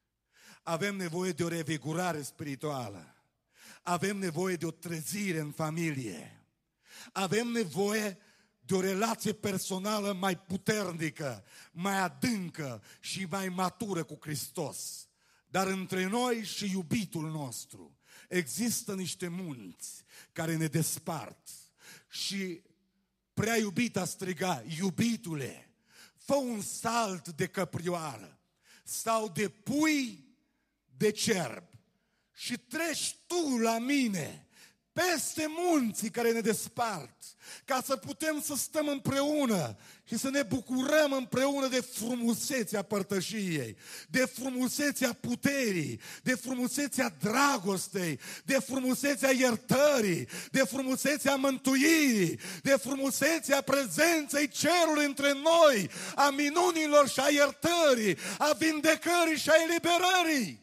Avem nevoie de o revigurare spirituală. Avem nevoie de o trezire în familie. Avem nevoie de o relație personală mai puternică, mai adâncă și mai matură cu Hristos. Dar între noi și iubitul nostru există niște munți care ne despart. Și prea iubita striga, iubitule, fă un salt de căprioară sau de pui de cerb și treci tu la mine peste munții care ne despart, ca să putem să stăm împreună și să ne bucurăm împreună de frumusețea părtășiei, de frumusețea puterii, de frumusețea dragostei, de frumusețea iertării, de frumusețea mântuirii, de frumusețea prezenței cerului între noi, a minunilor și a iertării, a vindecării și a eliberării.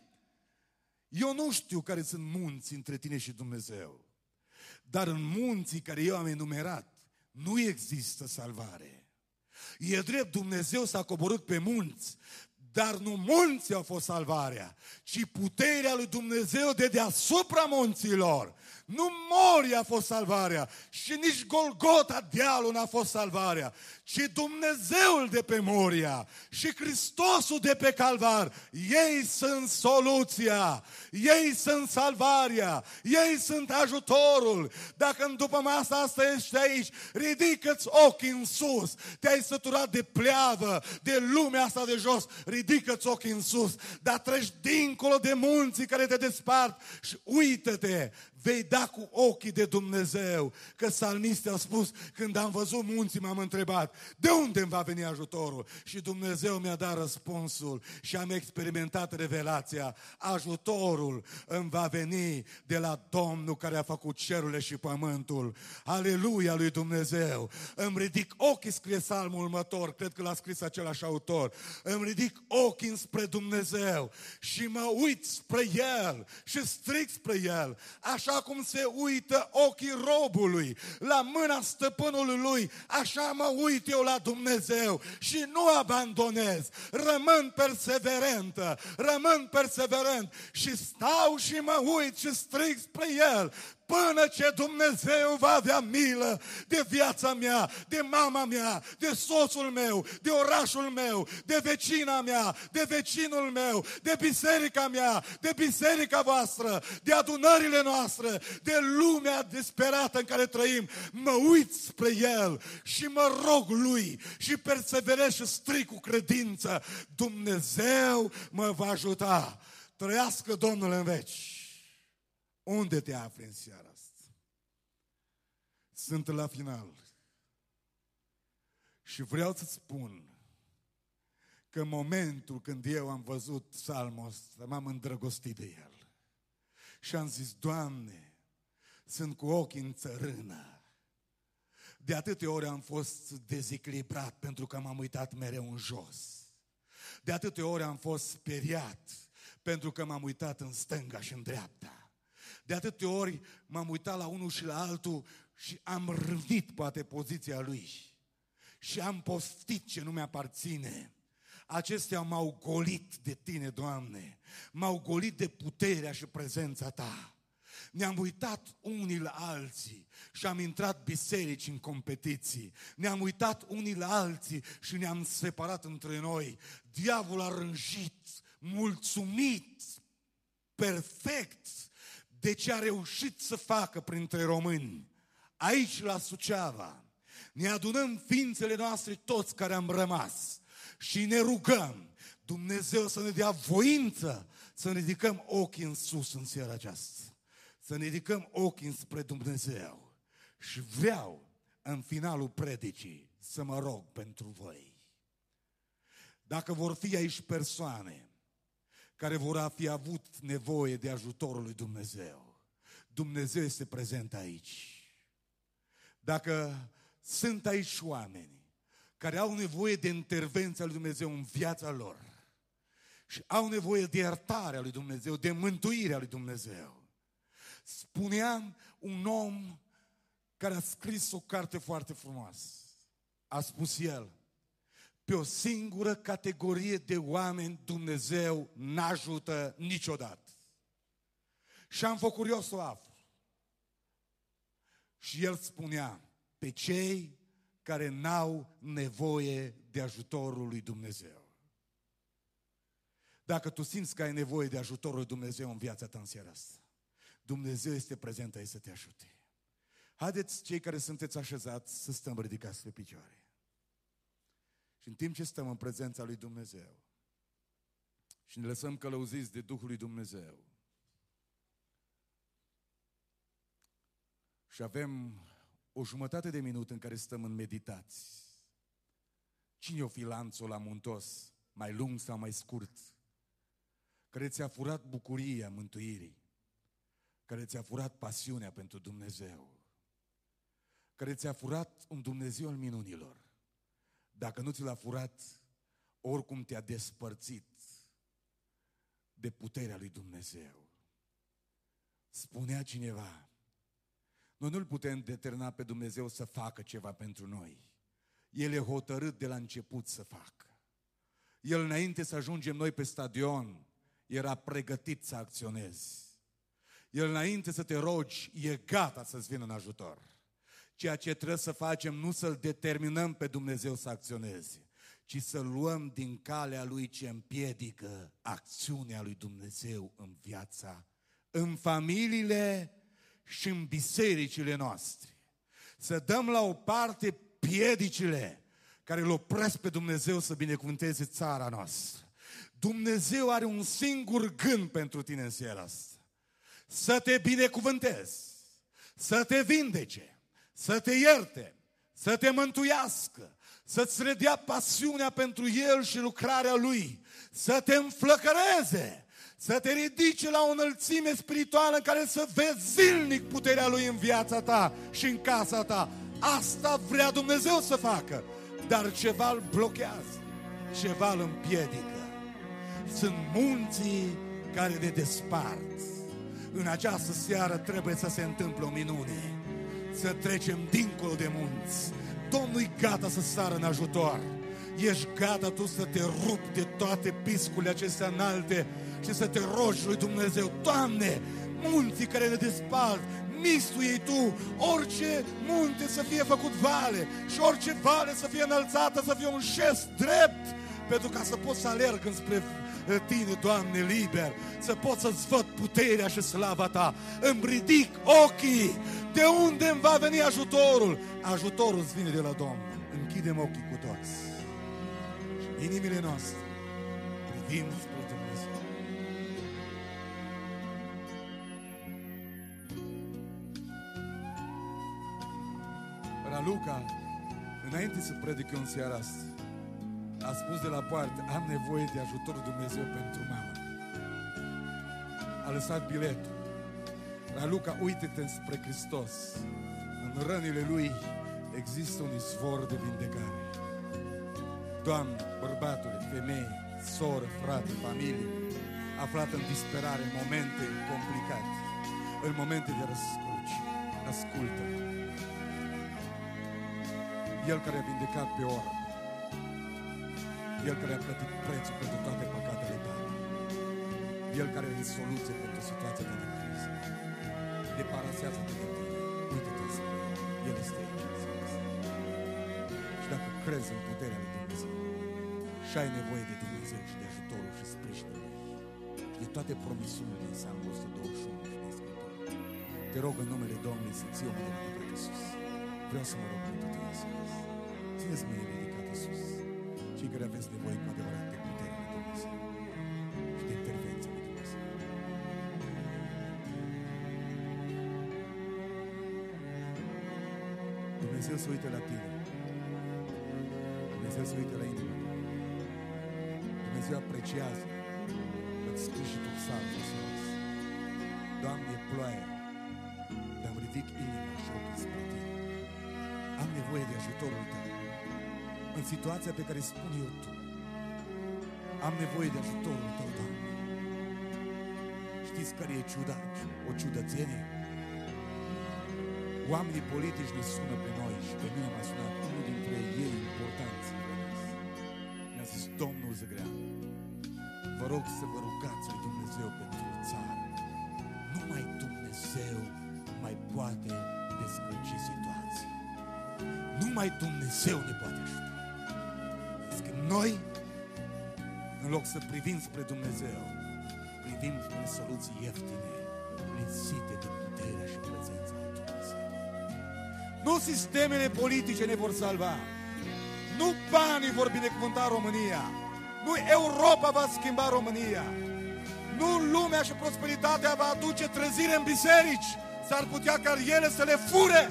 Eu nu știu care sunt munții între tine și Dumnezeu, dar în munții care eu am enumerat nu există salvare. E drept, Dumnezeu s-a coborât pe munți, dar nu munții au fost salvarea, ci puterea lui Dumnezeu de deasupra munților. Nu Moria a fost salvarea și nici Golgota, dealul, n-a fost salvarea, ci Dumnezeul de pe Moria și Hristosul de pe Calvar. Ei sunt soluția, ei sunt salvarea, ei sunt ajutorul. Dacă în dupămasa asta ești aici, ridică-ți ochii în sus. Te-ai săturat de pleavă, de lumea asta de jos, ridică-ți ochii în sus. Dar treci dincolo de munții care te despart și uită-te, vei da cu ochii de Dumnezeu. Că psalmistul a spus, când am văzut munții, m-am întrebat, de unde îmi va veni ajutorul? Și Dumnezeu mi-a dat răspunsul și am experimentat revelația. Ajutorul îmi va veni de la Domnul care a făcut cerurile și pământul. Aleluia lui Dumnezeu! Îmi ridic ochii, scrie psalmul următor, cred că l-a scris același autor. Îmi ridic ochii spre Dumnezeu și mă uit spre El și strig spre El. Așa cum se uită ochii robului la mâna stăpânului lui, așa mă uit eu la Dumnezeu și nu abandonez, rămân perseverent și stau și mă uit și strig spre El, până ce Dumnezeu va avea milă de viața mea, de mama mea, de soțul meu, de orașul meu, de vecina mea, de vecinul meu, de biserica mea, de biserica voastră, de adunările noastre, de lumea disperată în care trăim. Mă uit spre El și mă rog Lui și perseverez și strig cu credință. Dumnezeu mă va ajuta. Trăiască Domnul în veci. Unde te afli în seara asta? Sunt la final. Și vreau să-ți spun că în momentul când eu am văzut psalmul ăsta, m-am îndrăgostit de el. Și am zis, Doamne, sunt cu ochii în țărână. De atâtea ori am fost dezechilibrat pentru că m-am uitat mereu în jos. De atâtea ori am fost speriat pentru că m-am uitat în stânga și în dreapta. De atâtea ori m-am uitat la unul și la altul și am râvnit poate poziția lui. Și am poftit ce nu mi-aparține. Acestea m-au golit de Tine, Doamne. M-au golit de puterea și prezența Ta. Ne-am uitat unii la alții și am intrat biserici în competiții. Ne-am uitat unii la alții și ne-am separat între noi. Diavolul a rânjit, mulțumit, perfect de ce a reușit să facă printre români. Aici la Suceava ne adunăm ființele noastre toți care am rămas și ne rugăm Dumnezeu să ne dea voință să ne ridicăm ochii în sus în seara aceasta. Să ne ridicăm ochii înspre Dumnezeu. Și vreau în finalul predicii să mă rog pentru voi. Dacă vor fi aici persoane care vor fi avut nevoie de ajutorul lui Dumnezeu, Dumnezeu este prezent aici. Dacă sunt aici oameni care au nevoie de intervenția lui Dumnezeu în viața lor și au nevoie de iertarea lui Dumnezeu, de mântuirea lui Dumnezeu. Spuneam un om care a scris o carte foarte frumoasă. A spus el, pe o singură categorie de oameni Dumnezeu n-ajută niciodată. Și am fost curios să o aflu. Și el spunea, pe cei care n-au nevoie de ajutorul lui Dumnezeu. Dacă tu simți că ai nevoie de ajutorul lui Dumnezeu în viața ta în seara asta, Dumnezeu este prezent aici să te ajute. Haideți, cei care sunteți așezați, să stăm ridicați pe picioare. Și în timp ce stăm în prezența lui Dumnezeu și ne lăsăm călăuziți de Duhul lui Dumnezeu și avem o jumătate de minut în care stăm în meditații. Cine o fi lanțul amuntos, mai lung sau mai scurt, care ți-a furat bucuria mântuirii, care ți-a furat pasiunea pentru Dumnezeu, care ți-a furat un Dumnezeu al minunilor. Dacă nu ți l-a furat, oricum te-a despărțit de puterea lui Dumnezeu. Spunea cineva, noi nu-L putem determina pe Dumnezeu să facă ceva pentru noi. El e hotărât de la început să facă. El, înainte să ajungem noi pe stadion, era pregătit să acționeze. El, înainte să te rogi, e gata să-ți vină în ajutor. Ceea ce trebuie să facem, nu să-L determinăm pe Dumnezeu să acționeze, ci să luăm din calea Lui ce împiedică acțiunea lui Dumnezeu în viața, în familiile și în bisericile noastre. Să dăm la o parte piedicile care îl opresc pe Dumnezeu să binecuvânteze țara noastră. Dumnezeu are un singur gând pentru tine în seara asta. Să te binecuvântezi, să te vindece, să te ierte, să te mântuiască, să-ți redea pasiunea pentru El și lucrarea Lui, să te înflăcăreze, să te ridice la o înălțime spirituală în care să vezi zilnic puterea Lui în viața ta și în casa ta. Asta vrea Dumnezeu să facă, dar ceva îl blochează, ceva îl împiedică. Sunt munții care ne despart. În această seară trebuie să se întâmple o minune. Să trecem dincolo de munți. Domnul e gata să sară în ajutor. Ești gata tu să te rupi de toate piscurile acestea înalte și să te rogi lui Dumnezeu. Doamne, munții care ne despart, mistuie tu orice munte să fie făcut vale și orice vale să fie înălțată, să fie un șes drept, pentru ca să pot să alerg înspre Tine, Doamne, liber, să pot să-ți văd puterea și slava Ta. Îmi ridic ochii. De unde îmi va veni ajutorul? Ajutorul îți vine de la Domnul. Închidem ochii cu toți. Și inimile noastre privim spre Dumnezeu. Raluca, înainte să predic eu în seara asta, a spus de la poartă, am nevoie de ajutorul Dumnezeu pentru mama. A lăsat biletul. Raluca, uite-te spre Hristos. În rănile Lui există un izvor de vindecare. Doamne, bărbatule, femeie, soră, frate, familie, aflat în disperare, în momente complicate, în momente de răscruci, ascultă. El care a vindecat pe oră, El care a plătit prețul pentru toate păcatele tale, El care are soluție pentru situația ta de criză, deparasează-te de tine, uite-te spre El, El este aici. Și dacă crezi în puterea lui Dumnezeu și ai nevoie de Dumnezeu și de ajutorul și sprijinul Lui și de toate promisiunile din Psalmul 121 și din Scriptură, te rog în numele Domnului să ții o mână ridicată sus. Vreau să mă rog pentru tine, Iisus. Țineți mâinile ridicate sus. Cei care aveți nevoie cu adevărat de puterea lui Dumnezeu și de intervenția lui Dumnezeu. Dumnezeu se uită la tine. Dumnezeu se uită la inimă. Dumnezeu apreciază îți scrii și tu psalmul sus. Doamne, e ploaie, dar îmi ridic inima și ochii spre tine. Am nevoie de ajutorul tău în situația pe care spun eu tu. Am nevoie de ajutorul tău, Doamne. Știți care e ciuda? O ciudățenie? Oamenii politici ne sună pe noi și pe mine m-a sunat unul dintre ei importanți. Mi-a zis, Domnul Zăgrean, vă rog să vă rugați lui Dumnezeu pentru țară. Numai Dumnezeu mai poate descălci situații. Numai Dumnezeu ne poate ajuta. Că noi, în loc să privim spre Dumnezeu, privim spre soluții ieftine, lipsite de puterea și prezența lui Dumnezeu. Nu sistemele politice ne vor salva. Nu banii vor binecuvânta România. Nu Europa va schimba România. Nu lumea și prosperitatea va aduce trezire în biserici. S-ar putea ca ele să le fure.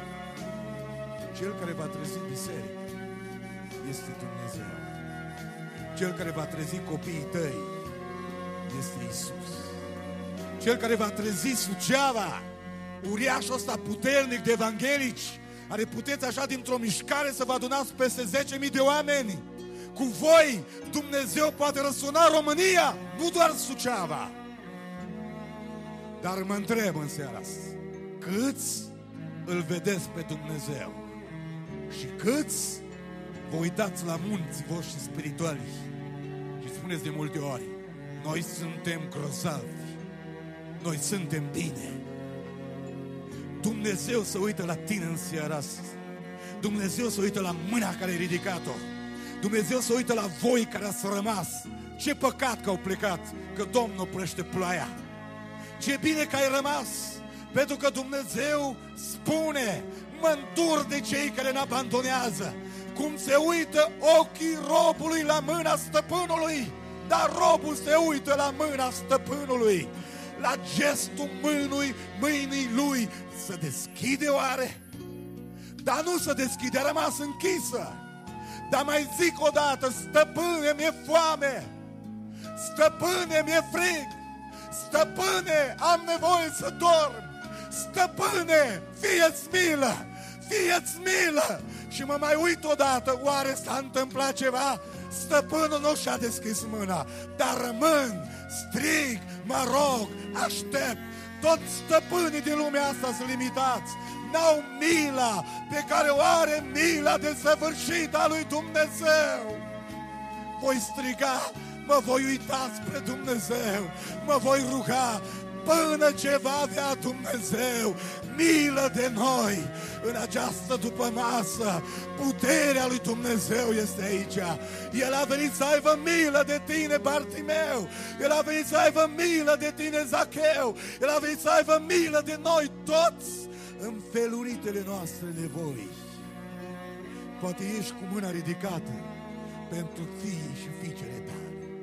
Cel care va trezi biserica este Dumnezeu. Cel care va trezi copiii tăi este Iisus. Cel care va trezi Suceava, uriașul ăsta puternic de evanghelici, are puteți așa dintr-o mișcare să vă adunați peste 10.000 de oameni. Cu voi Dumnezeu poate răsuna România, nu doar Suceava. Dar mă întreb în seara asta, câți îl vedeți pe Dumnezeu și câți vă uitați la munții voștri spirituali și spuneți de multe ori, noi suntem grozavi, noi suntem bine. Dumnezeu se uită la tine în seara asta. Dumnezeu se uită la mâna care ai ridicat-o. Dumnezeu se uită la voi care ați rămas. Ce păcat că au plecat, că Domnul oprește ploaia. Ce bine că ai rămas, pentru că Dumnezeu spune, mă îndur de cei care ne abandonează. Cum se uită ochii robului la mâna stăpânului, dar robul se uită la mâna stăpânului, la gestul mâinii lui. Se deschide oare? Dar nu se deschide, a rămas închisă. Dar mai zic o dată, stăpâne, mi-e foame, stăpâne, mi-e frig, stăpâne, am nevoie să dorm, stăpâne, fie-ți milă, fie-ți milă. Și mă mai uit odată, oare s-a întâmplat ceva? Stăpânul nu și-a deschis mâna, dar rămân, strig, mă rog, aștept. Toți stăpânii din lumea asta sunt limitați, n-au mila pe care o are mila desăvârșită a lui Dumnezeu. Voi striga, mă voi uita spre Dumnezeu, mă voi ruga până ce va avea Dumnezeu milă de noi în această dupămasă. Puterea lui Dumnezeu este aici. El a venit să aibă milă de tine, Bartimeu. El a venit să aibă milă de tine, Zacheu. El a venit să aibă milă de noi toți în feluritele noastre nevoi. Poate ești cu mâna ridicată pentru fiii și fiicele tale,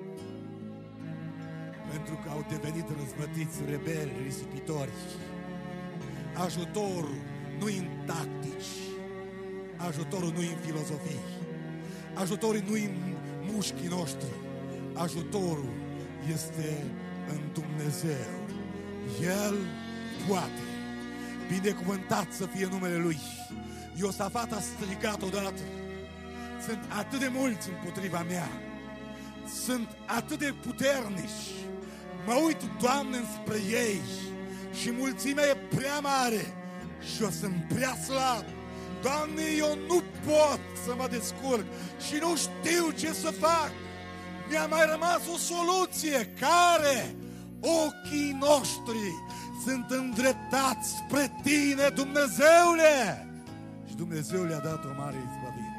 pentru că au devenit răzvătiți, rebeli, risipitori. Ajutorul nu-i în tactici, ajutorul nu-i în filozofii, ajutorul nu-i în mușchii noștri, ajutorul este în Dumnezeu. El poate. Binecuvântat să fie numele Lui. Iosafat a strigat odată: sunt atât de mulți împotriva mea, sunt atât de puternici, mă uit, Doamne, înspre ei și mulțimea e prea mare și eu sunt prea slab. Doamne, eu nu pot să mă descurc și nu știu ce să fac. Mi-a mai rămas o soluție: care? Ochii noștri sunt îndreptați spre Tine, Dumnezeule! Și Dumnezeu le-a dat o mare izbăvire.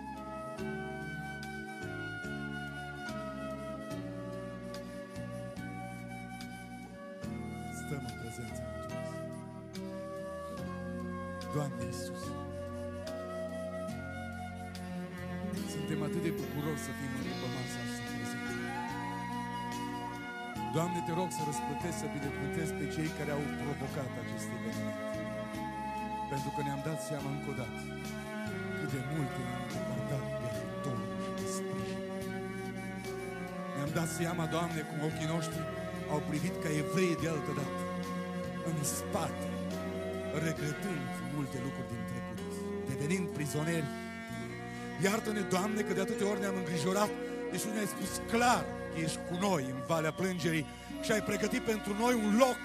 Stăm în prezența lui Dumnezeu. Doamne Iisuse, suntem atât de bucuroși să fim în după masa asta prezență. Doamne, Te rog să răsplătești, să binecuvântezi pe cei care au provocat acest eveniment. Pentru că ne-am dat seama încă o dată cât de multe ne-am îndepărtat de ajutorul și de sprijin. Ne-am dat seama, Doamne, cum ochii noștri au privit ca evrei de altă dată, în spate, regretând multe lucruri din trecut, devenind prizonieri. Iartă-ne, Doamne, că de atâtea ori ne-am îngrijorat, deși ne-ai spus clar că ești cu noi în Valea Plângerii și ai pregătit pentru noi un loc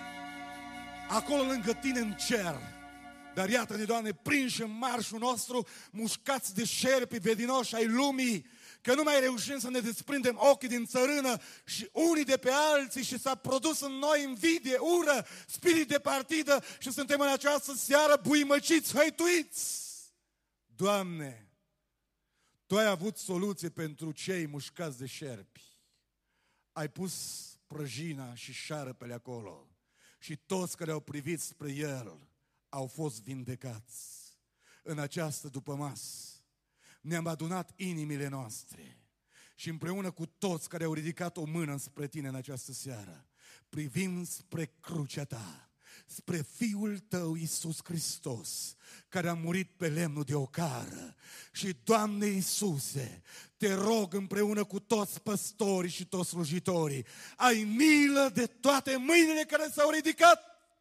acolo lângă Tine în cer. Dar iată-ne, Doamne, prinși în marșul nostru, mușcați de șerpi vedinoși ai lumii, că nu mai reușim să ne desprindem ochii din țărână și unii de pe alții și s-a produs în noi invidie, ură, spirit de partidă și suntem în această seară buimăciți, hăituiți. Doamne, Tu ai avut soluție pentru cei mușcați de șerpi. Ai pus prăjina și șarpele acolo și toți care au privit spre El au fost vindecați. În această dupămasă ne-am adunat inimile noastre și împreună cu toți care au ridicat o mână spre Tine în această seară, privim spre crucea Ta, spre Fiul Tău Iisus Hristos, care a murit pe lemnul de ocară. Și, Doamne Iisuse, Te rog împreună cu toți păstorii și toți slujitorii, ai milă de toate mâinile care s-au ridicat.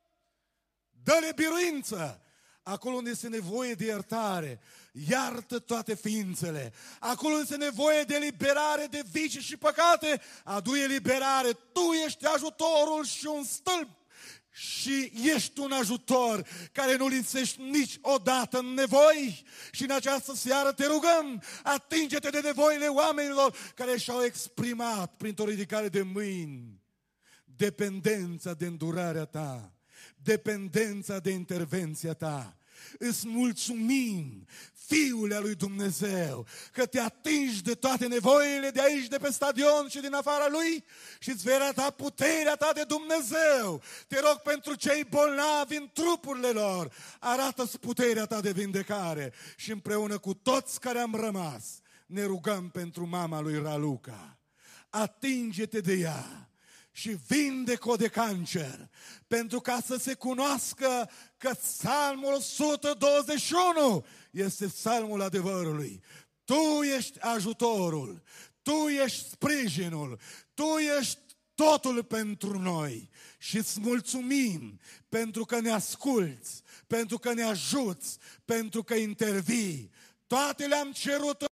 Dă-le biruință. Acolo unde este nevoie de iertare, iartă toate ființele. Acolo unde este nevoie de liberare de vicii și păcate, adu eliberare. Tu ești ajutorul și un stâlp. Și ești un ajutor care nu lipsești niciodată în nevoi. Și în această seară te rugăm, atinge-te de nevoile oamenilor care și-au exprimat printr-o ridicare de mâini dependența de îndurarea Ta, dependența de intervenția Ta. Îți mulțumim, Fiule al lui Dumnezeu, că Te atingi de toate nevoile de aici, de pe stadion și din afara lui și îți vei arăta puterea Ta de Dumnezeu. Te rog pentru cei bolnavi în trupurile lor, arată-ți puterea Ta de vindecare și împreună cu toți care am rămas ne rugăm pentru mama lui Raluca. Atinge-te de ea și vindecă-o de cancer, pentru ca să se cunoască că Psalmul 121 este psalmul adevărului. Tu ești ajutorul, Tu ești sprijinul, Tu ești totul pentru noi și îți mulțumim pentru că ne asculți, pentru că ne ajuți, pentru că intervii. Toate le-am cerut